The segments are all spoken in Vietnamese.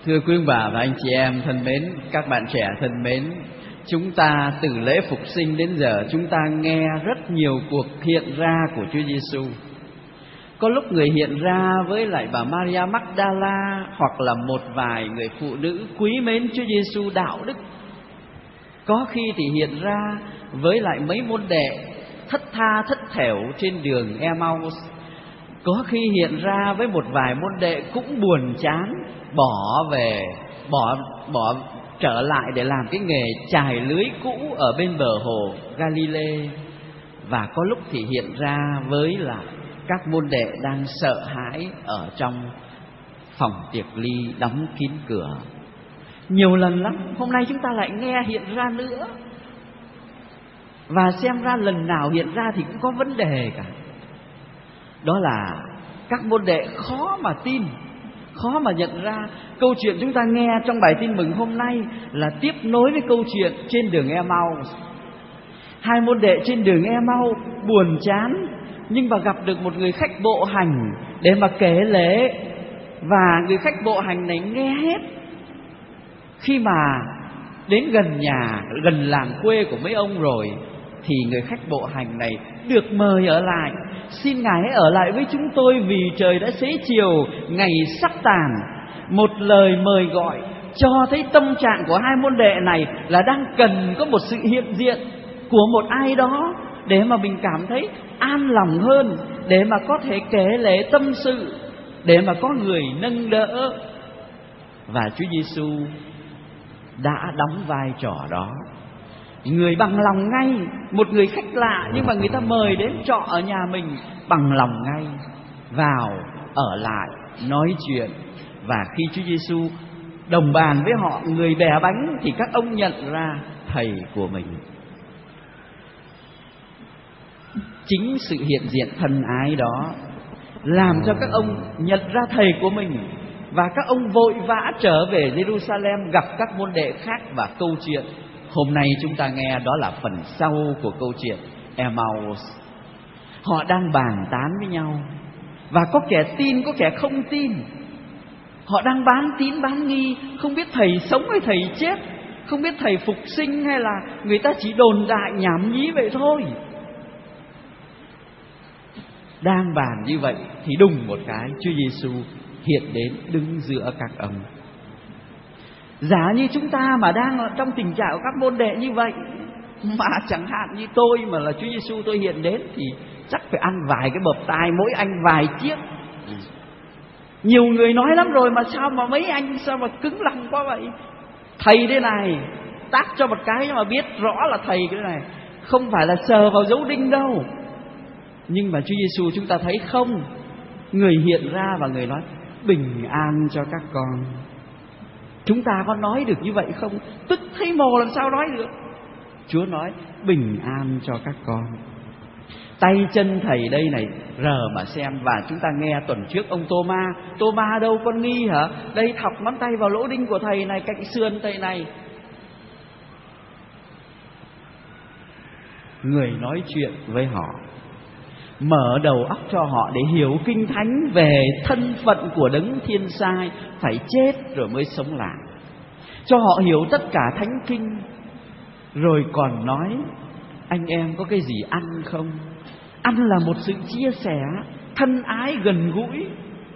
Thưa quý ông bà và anh chị em thân mến, các bạn trẻ thân mến, chúng ta từ lễ phục sinh đến giờ chúng ta nghe rất nhiều cuộc hiện ra của Chúa Giêsu. Có lúc người hiện ra với lại bà Maria Magdala, hoặc là một vài người phụ nữ quý mến Chúa Giêsu đạo đức. Có khi thì hiện ra với lại mấy môn đệ thất tha thất thểu trên đường Emmaus. Có khi hiện ra với một vài môn đệ cũng buồn chán, bỏ trở lại để làm cái nghề chài lưới cũ ở bên bờ hồ Galilee. Và có lúc thì hiện ra với lại các môn đệ đang sợ hãi ở trong phòng tiệc ly đóng kín cửa. Nhiều lần lắm, hôm nay chúng ta lại nghe hiện ra nữa. Và xem ra lần nào hiện ra thì cũng có vấn đề cả. Đó là các môn đệ khó mà tin, khó mà nhận ra. Câu chuyện chúng ta nghe trong bài tin mừng hôm nay là tiếp nối với câu chuyện trên đường Emmaus. Hai môn đệ trên đường Emmaus buồn chán, nhưng mà gặp được một người khách bộ hành để mà kể lễ. Và người khách bộ hành này nghe hết. Khi mà đến gần nhà, gần làng quê của mấy ông rồi, thì người khách bộ hành này được mời ở lại. Xin Ngài hãy ở lại với chúng tôi vì trời đã xế chiều, ngày sắp tàn. Một lời mời gọi cho thấy tâm trạng của hai môn đệ này là đang cần có một sự hiện diện của một ai đó để mà mình cảm thấy an lòng hơn, để mà có thể kể lể tâm sự, để mà có người nâng đỡ. Và Chúa Giêsu đã đóng vai trò đó. Người bằng lòng ngay, một người khách lạ nhưng mà người ta mời đến trọ ở nhà mình, bằng lòng ngay vào ở lại nói chuyện. Và khi Chúa Giêsu đồng bàn với họ, người bẻ bánh, thì các ông nhận ra thầy của mình. Chính sự hiện diện thân ái đó làm cho các ông nhận ra thầy của mình. Và các ông vội vã trở về Jerusalem gặp các môn đệ khác. Và câu chuyện hôm nay chúng ta nghe đó là phần sau của câu chuyện Emmaus. Họ đang bàn tán với nhau, và có kẻ tin, có kẻ không tin. Họ đang bán tín bán nghi, không biết thầy sống hay thầy chết, không biết thầy phục sinh hay là người ta chỉ đồn đại nhảm nhí vậy thôi. Đang bàn như vậy thì đùng một cái, Chúa Giêsu hiện đến đứng giữa các ông. Giả như chúng ta mà đang trong tình trạng của các môn đệ như vậy, mà chẳng hạn như tôi mà là Chúa Giêsu tôi hiện đến, thì chắc phải ăn vài cái bợp tai, mỗi anh vài chiếc. Nhiều người nói lắm rồi, mà sao mà mấy anh sao mà cứng lòng quá vậy? Thầy đây này, tát cho một cái mà biết rõ là thầy cái này, không phải là sờ vào dấu đinh đâu. Nhưng mà Chúa Giêsu chúng ta thấy không, người hiện ra và người nói bình an cho các con. Chúng ta có nói được như vậy không? Tức thấy mồ làm sao nói được. Chúa nói bình an cho các con. Tay chân thầy đây này, rờ mà xem. Và chúng ta nghe tuần trước ông Tô-ma đâu con nghi hả? Đây thọc ngón tay vào lỗ đinh của thầy này, cạnh sườn thầy này. Người nói chuyện với họ, mở đầu óc cho họ để hiểu kinh thánh về thân phận của đấng thiên sai, phải chết rồi mới sống lại. Cho họ hiểu tất cả thánh kinh. Rồi còn nói anh em có cái gì ăn không? Ăn là một sự chia sẻ, thân ái gần gũi.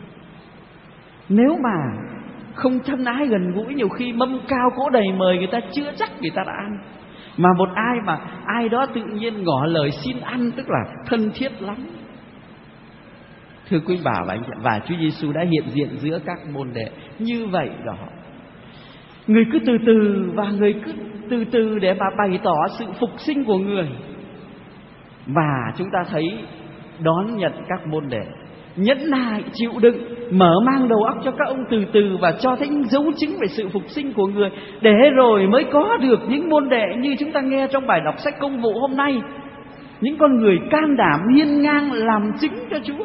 Nếu mà không thân ái gần gũi, nhiều khi mâm cao cỗ đầy mời người ta chưa chắc người ta đã ăn. Mà một ai đó tự nhiên ngỏ lời xin ăn, tức là thân thiết lắm. Thưa quý bà và anh chị, và Chúa Giêsu đã hiện diện giữa các môn đệ như vậy đó. Người cứ từ từ, và người cứ từ từ để mà bày tỏ sự phục sinh của người. Và chúng ta thấy đón nhận các môn đệ, nhẫn nại chịu đựng, mở mang đầu óc cho các ông từ từ, và cho thấy những dấu chứng về sự phục sinh của người, để rồi mới có được những môn đệ như chúng ta nghe trong bài đọc sách Công vụ hôm nay. Những con người can đảm hiên ngang làm chứng cho Chúa.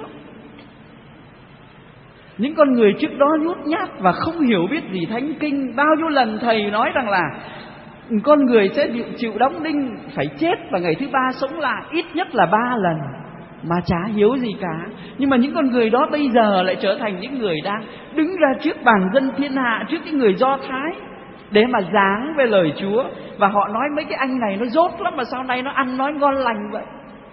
Những con người trước đó nhút nhát và không hiểu biết gì thánh kinh. Bao nhiêu lần thầy nói rằng là con người sẽ chịu đóng đinh, phải chết và ngày thứ ba sống lại, ít nhất là 3 lần. mà chả hiếu gì cả. Nhưng mà những con người đó bây giờ lại trở thành những người đang đứng ra trước bàn dân thiên hạ, trước cái người Do Thái để mà giảng về lời Chúa. Và họ nói mấy cái anh này nó dốt lắm, mà sau này nó ăn nói ngon lành vậy.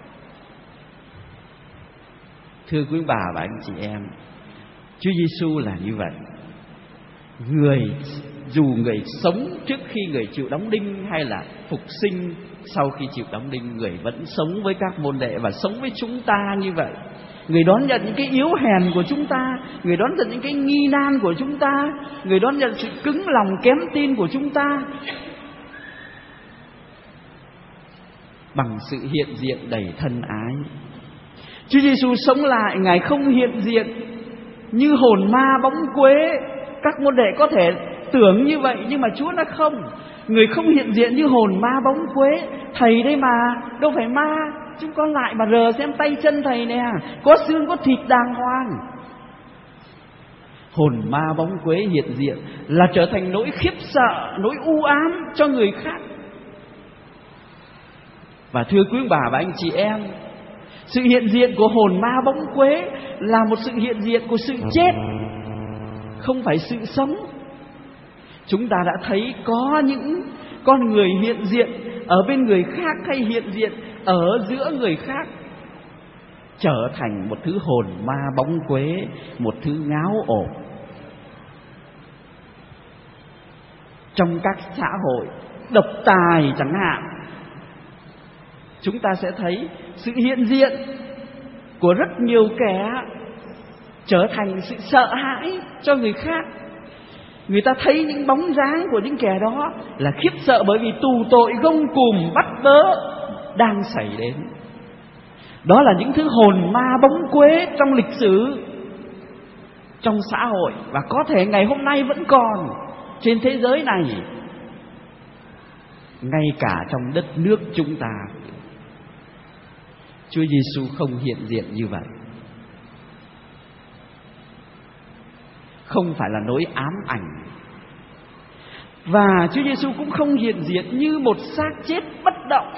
Thưa quý bà và anh chị em, Chúa Giêsu là như vậy. Dù người sống trước khi người chịu đóng đinh hay là phục sinh sau khi chịu đóng đinh, người vẫn sống với các môn đệ và sống với chúng ta như vậy. Người đón nhận những cái yếu hèn của chúng ta, người đón nhận những cái nghi nan của chúng ta, người đón nhận sự cứng lòng kém tin của chúng ta bằng sự hiện diện đầy thân ái. Chúa Giêsu sống lại, Ngài không hiện diện như hồn ma bóng quế. Các môn đệ có thể tưởng như vậy, nhưng mà Chúa nói không. Người không hiện diện như hồn ma bóng quế. Thầy đây mà, đâu phải ma. Chúng con lại mà rờ xem tay chân thầy nè, có xương có thịt đàng hoàng. Hồn ma bóng quế hiện diện là trở thành nỗi khiếp sợ, nỗi u ám cho người khác. Và thưa quý bà và anh chị em, sự hiện diện của hồn ma bóng quế là một sự hiện diện của sự chết, không phải sự sống. Chúng ta đã thấy có những con người hiện diện ở bên người khác hay hiện diện ở giữa người khác, trở thành một thứ hồn ma bóng quế, một thứ ngáo ổ. Trong các xã hội độc tài chẳng hạn, chúng ta sẽ thấy sự hiện diện của rất nhiều kẻ trở thành sự sợ hãi cho người khác. Người ta thấy những bóng dáng của những kẻ đó là khiếp sợ, bởi vì tù tội gông cùm bắt bớ đang xảy đến. Đó là những thứ hồn ma bóng quế trong lịch sử, trong xã hội, và có thể ngày hôm nay vẫn còn trên thế giới này, ngay cả trong đất nước chúng ta. Chúa Giêsu không hiện diện như vậy. Không phải là nỗi ám ảnh. Và Chúa Giêsu cũng không hiện diện như một xác chết bất động,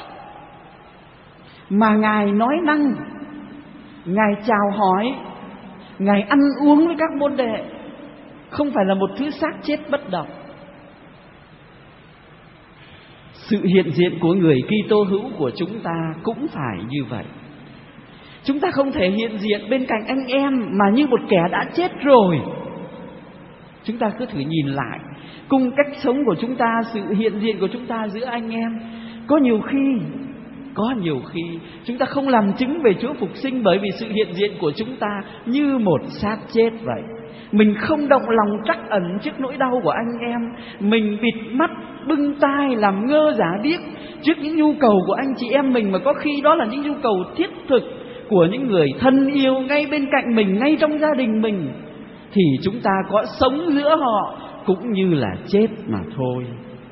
mà Ngài nói năng, Ngài chào hỏi, Ngài ăn uống với các môn đệ. Không phải là một thứ xác chết bất động. Sự hiện diện của người Kitô hữu của chúng ta cũng phải như vậy. Chúng ta không thể hiện diện bên cạnh anh em mà như một kẻ đã chết rồi. Chúng ta cứ thử nhìn lại cung cách sống của chúng ta, sự hiện diện của chúng ta giữa anh em. Có nhiều khi chúng ta không làm chứng về Chúa phục sinh, bởi vì sự hiện diện của chúng ta như một xác chết vậy. Mình không động lòng trắc ẩn trước nỗi đau của anh em. Mình bịt mắt, bưng tai, làm ngơ giả điếc trước những nhu cầu của anh chị em mình, mà có khi đó là những nhu cầu thiết thực của những người thân yêu ngay bên cạnh mình, ngay trong gia đình mình. Thì chúng ta có sống giữa họ cũng như là chết mà thôi.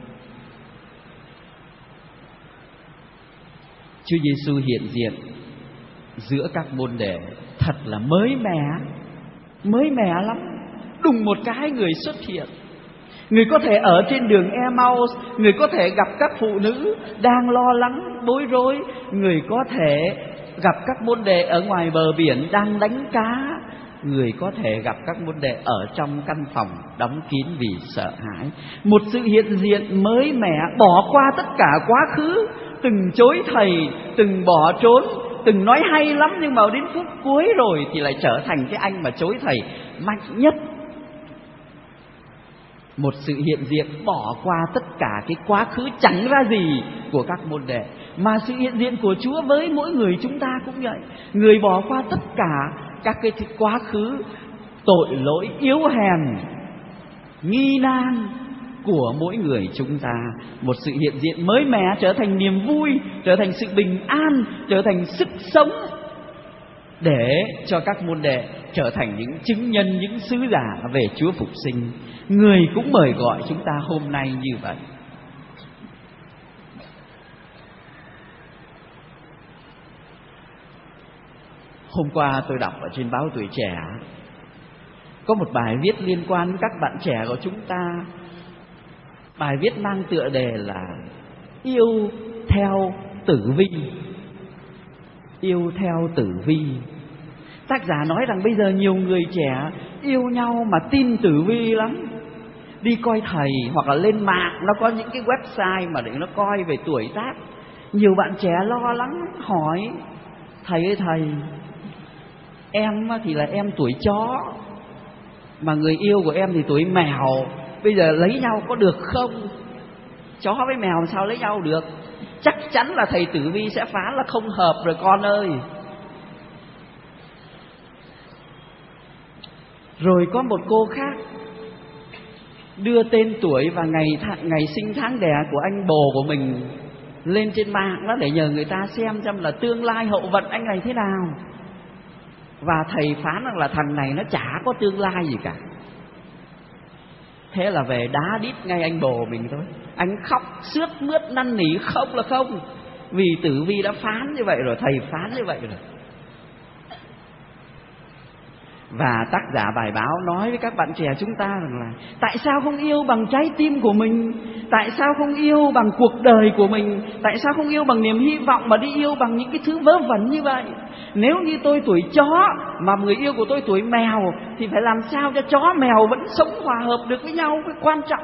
Chúa Giêsu hiện diện giữa các môn đệ thật là mới mẻ lắm. Đùng một cái người xuất hiện. Người có thể ở trên đường Emmaus, người có thể gặp các phụ nữ đang lo lắng bối rối, người có thể gặp các môn đệ ở ngoài bờ biển đang đánh cá, người có thể gặp các môn đệ ở trong căn phòng đóng kín vì sợ hãi. Một sự hiện diện mới mẻ, bỏ qua tất cả quá khứ, từng chối thầy, từng bỏ trốn, từng nói hay lắm, nhưng mà đến phút cuối rồi thì lại trở thành cái anh mà chối thầy mạnh nhất. Một sự hiện diện bỏ qua tất cả cái quá khứ chẳng ra gì của các môn đệ. Mà sự hiện diện của Chúa với mỗi người chúng ta cũng vậy. Người bỏ qua tất cả các cái quá khứ tội lỗi yếu hèn, nghi nan của mỗi người chúng ta. Một sự hiện diện mới mẻ trở thành niềm vui, trở thành sự bình an, trở thành sức sống, để cho các môn đệ trở thành những chứng nhân, những sứ giả về Chúa phục sinh. Người cũng mời gọi chúng ta hôm nay như vậy. Hôm qua tôi đọc ở trên báo Tuổi Trẻ có một bài viết liên quan đến các bạn trẻ của chúng ta. Bài viết mang tựa đề là Yêu theo Tử Vinh. yêu theo tử vi. Tác giả nói rằng bây giờ nhiều người trẻ yêu nhau mà tin tử vi lắm. Đi coi thầy hoặc là lên mạng nó có những cái website mà để nó coi về tuổi tác. Nhiều bạn trẻ lo lắng hỏi: thầy ơi thầy, em thì là em tuổi chó, mà người yêu của em thì tuổi mèo, bây giờ lấy nhau có được không? Chó với mèo sao lấy nhau được? Chắc chắn là thầy tử vi sẽ phán là không hợp rồi con ơi. Rồi có một cô khác đưa tên tuổi và ngày sinh tháng đẻ của anh bồ của mình lên trên mạng đó để nhờ người ta xem là tương lai hậu vận anh này thế nào. Và thầy phán rằng là thằng này nó chả có tương lai gì cả. Thế là về đá đít ngay anh bồ mình thôi. Anh khóc sướt mướt năn nỉ không là không, vì tử vi đã phán như vậy rồi, thầy phán như vậy rồi. Và tác giả bài báo nói với các bạn trẻ chúng ta rằng là tại sao không yêu bằng trái tim của mình, tại sao không yêu bằng cuộc đời của mình, tại sao không yêu bằng niềm hy vọng mà đi yêu bằng những cái thứ vớ vẩn như vậy. Nếu như tôi tuổi chó mà người yêu của tôi tuổi mèo thì phải làm sao cho chó mèo vẫn sống hòa hợp được với nhau, cái quan trọng.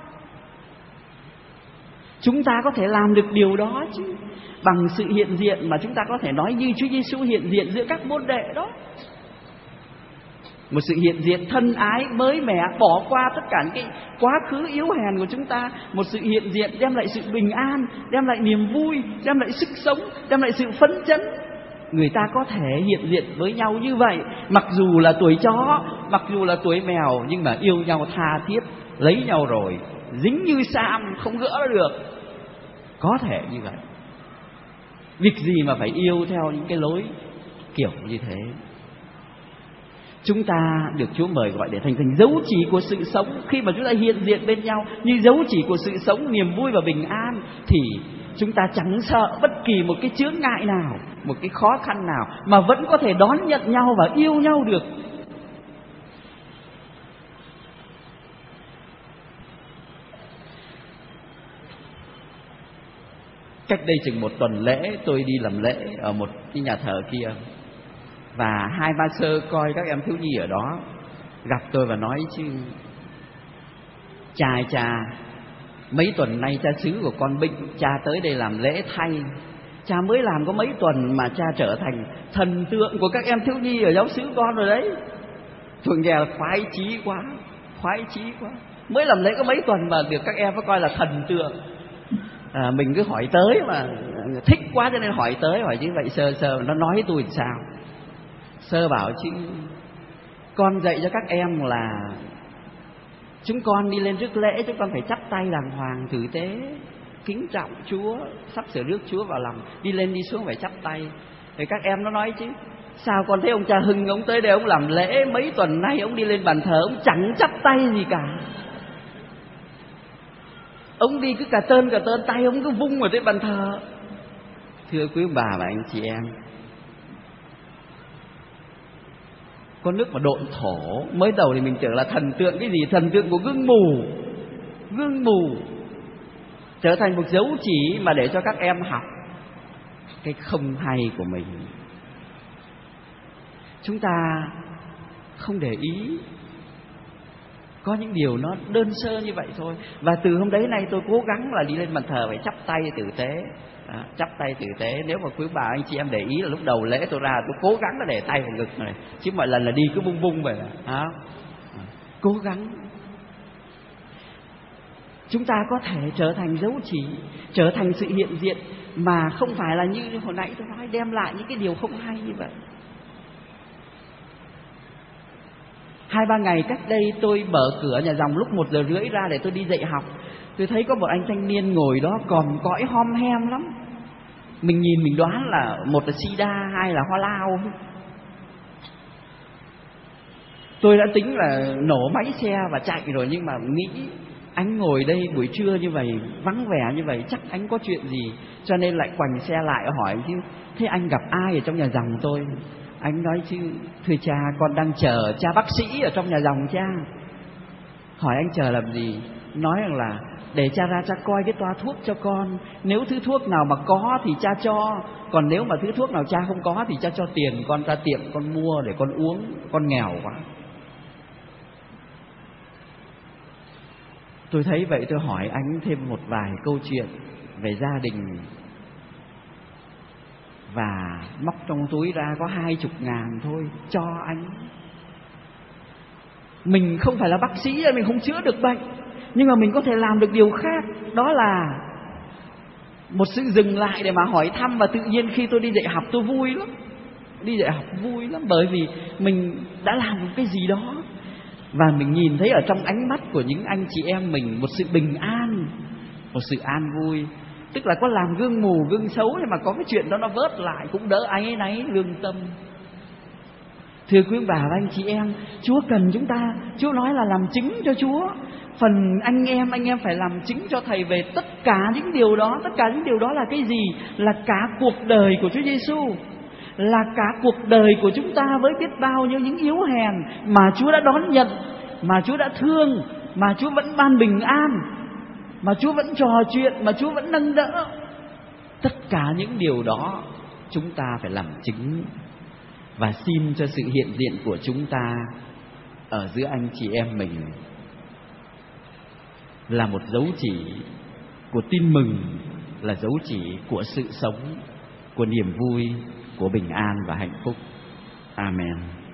Chúng ta có thể làm được điều đó chứ, bằng sự hiện diện mà chúng ta có thể nói như Chúa Giêsu hiện diện giữa các môn đệ đó. Một sự hiện diện thân ái, mới mẻ, bỏ qua tất cả những cái quá khứ yếu hèn của chúng ta. Một sự hiện diện đem lại sự bình an, đem lại niềm vui, đem lại sức sống, đem lại sự phấn chấn. Người ta có thể hiện diện với nhau như vậy, mặc dù là tuổi chó, mặc dù là tuổi mèo, nhưng mà yêu nhau tha thiết, lấy nhau rồi dính như sam, không gỡ được. Có thể như vậy. Việc gì mà phải yêu theo những cái lối kiểu như thế. Chúng ta được Chúa mời gọi để thành dấu chỉ của sự sống. Khi mà chúng ta hiện diện bên nhau như dấu chỉ của sự sống, niềm vui và bình an, thì chúng ta chẳng sợ bất kỳ một cái chướng ngại nào, một cái khó khăn nào, mà vẫn có thể đón nhận nhau và yêu nhau được. Cách đây chừng một tuần lễ, tôi đi làm lễ ở một cái nhà thờ kia, và hai ba sơ coi các em thiếu nhi ở đó gặp tôi và nói chứ: cha, mấy tuần nay cha xứ của con bệnh, cha tới đây làm lễ thay. Cha mới làm có mấy tuần mà cha trở thành thần tượng của các em thiếu nhi ở giáo xứ con rồi đấy. Tôi nghe là khoái chí quá. Mới làm lễ có mấy tuần mà được các em có coi là thần tượng. Mình cứ hỏi tới mà thích quá cho nên hỏi tới, hỏi chứ vậy sơ nó nói với tôi làm sao. Sơ bảo chứ con dạy cho các em là chúng con đi lên rước lễ, chúng con phải chắp tay đàng hoàng tử tế, kính trọng Chúa, sắp sửa rước Chúa vào lòng, đi lên đi xuống phải chắp tay. Thì các em nó nói chứ sao con thấy ông cha Hưng ông tới đây ông làm lễ mấy tuần nay, ông đi lên bàn thờ ông chẳng chắp tay gì cả. Ông đi cứ cả tơn tay ông cứ vung ở trên bàn thờ. Thưa quý ông bà và anh chị em, con nước mà độn thổ, mới đầu thì mình tưởng là thần tượng cái gì, thần tượng của gương mù, trở thành một dấu chỉ mà để cho các em học cái không hay của mình. Chúng ta không để ý, có những điều nó đơn sơ như vậy thôi. Và từ hôm đấy nay tôi cố gắng là đi lên bàn thờ phải chắp tay tử tế. Chắp tay tử tế. Nếu mà quý bà anh chị em để ý là lúc đầu lễ tôi ra tôi cố gắng là để tay vào ngực này, chứ mọi lần là đi cứ bung vậy là cố gắng. Chúng ta có thể trở thành dấu chỉ, trở thành sự hiện diện mà không phải là như hồi nãy tôi nói đem lại những cái điều không hay như vậy. 2-3 ngày cách đây tôi mở cửa nhà dòng lúc 1:30 ra để tôi đi dạy học. Tôi thấy có một anh thanh niên ngồi đó còn cõi hom hem lắm. Mình nhìn mình đoán là một là sida, hai là hoa lao. Tôi đã tính là nổ máy xe và chạy rồi, nhưng mà nghĩ anh ngồi đây buổi trưa như vậy, vắng vẻ như vậy, chắc anh có chuyện gì, cho nên lại quành xe lại hỏi chứ thế anh gặp ai ở trong nhà dòng tôi. Anh nói chứ thưa cha, con đang chờ cha bác sĩ ở trong nhà dòng cha. Hỏi anh chờ làm gì? Nói rằng là để cha ra cha coi cái toa thuốc cho con, nếu thứ thuốc nào mà có thì cha cho, còn nếu mà thứ thuốc nào cha không có thì cha cho tiền con ra tiệm con mua để con uống, con nghèo quá. Tôi thấy vậy tôi hỏi anh thêm một vài câu chuyện về gia đình, và móc trong túi ra có 20.000 thôi, cho anh. Mình không phải là bác sĩ, mình không chữa được bệnh, nhưng mà mình có thể làm được điều khác. Đó là một sự dừng lại để mà hỏi thăm. Và tự nhiên khi tôi đi dạy học tôi vui lắm. Đi dạy học vui lắm, bởi vì mình đã làm một cái gì đó, và mình nhìn thấy ở trong ánh mắt của những anh chị em mình một sự bình an, một sự an vui. Tức là có làm gương mù gương xấu, nhưng mà có cái chuyện đó nó vớt lại cũng đỡ áy náy lương tâm. Thưa quý bà và anh chị em, Chúa cần chúng ta. Chúa nói là làm chứng cho Chúa. Phần anh em phải làm chứng cho Thầy về tất cả những điều đó. Tất cả những điều đó là cái gì? Là cả cuộc đời của Chúa Giêsu, là cả cuộc đời của chúng ta với biết bao nhiêu những yếu hèn mà Chúa đã đón nhận, mà Chúa đã thương, mà Chúa vẫn ban bình an, mà Chúa vẫn trò chuyện, mà Chúa vẫn nâng đỡ. Tất cả những điều đó chúng ta phải làm chứng, và xin cho sự hiện diện của chúng ta ở giữa anh chị em mình là một dấu chỉ của tin mừng, là dấu chỉ của sự sống, của niềm vui, của bình an và hạnh phúc. Amen.